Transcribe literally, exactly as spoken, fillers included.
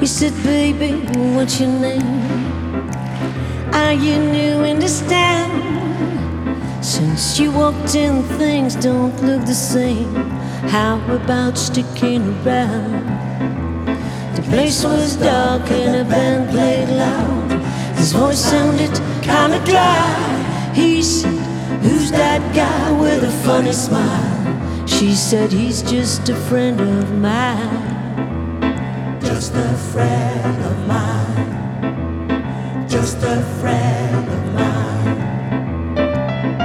said, baby, what's your name? Are you new in this town? Since you walked in, things don't look the same. How about sticking around? The place was dark and a band played loud. His voice sounded kinda dry. He said, who's that guy with a funny smile? She said, he's just a friend of mine. Just a friend of mine. Just a friend of mine.